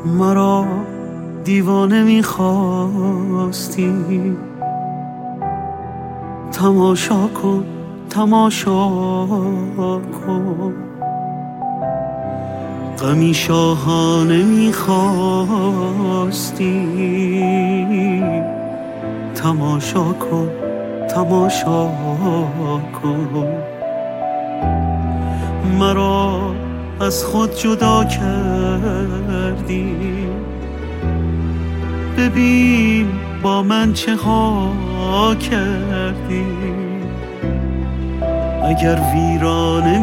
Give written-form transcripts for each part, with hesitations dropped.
مرا دیوانه می‌خواستی، تماشا کن تماشا کن، غمی شاهانه می‌خواستی، تماشا کن تماشا کن. مرا از خود جدا کردی، ببین با من چه ها کردی. اگر ویرانه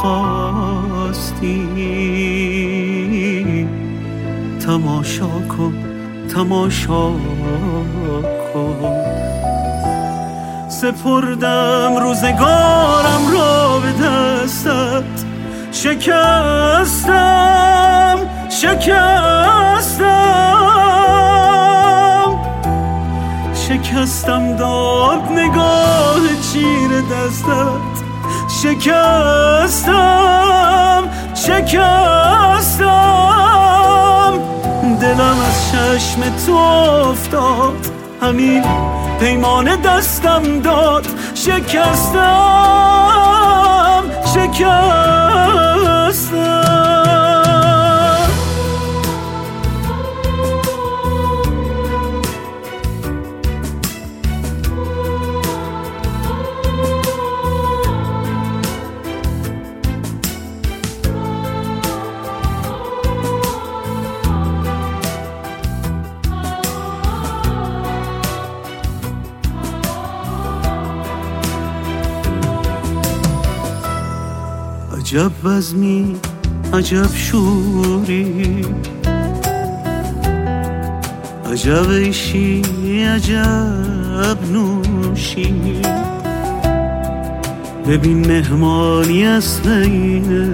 میخواستی، تماشا کن تماشا کن. سپردم روزگارم را به دستت، شکستم شکستم داد نگاه چیر دستت، شکستم دلم از چشم تو افتاد، همین پیمان دستم داد، شکستم عجب بزمی عجب شوری، عجب عیشی عجب نوشی. ببین مهمانی اصل اینه،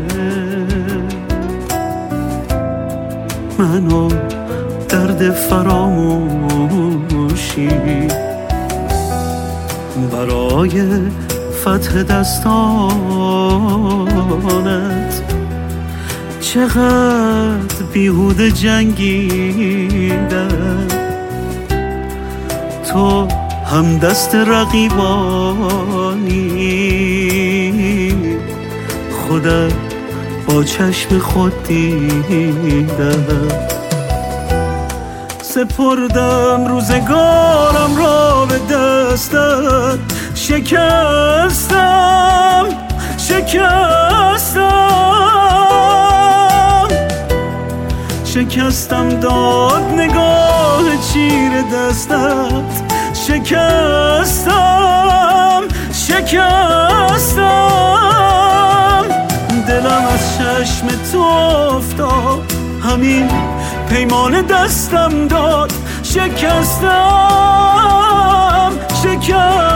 منو درد فراموشی. برای فتح دستانت چقدر بیهوده جنگیدم، تو هم دست رقیبانی، خودت با چشم خود دیدم. سپردم روزگارم را به دستت، شکستم داد نگاه چیر دستت، شکستم دلم از چشم تو افتاد، همین پیمان دستم داد، شکستم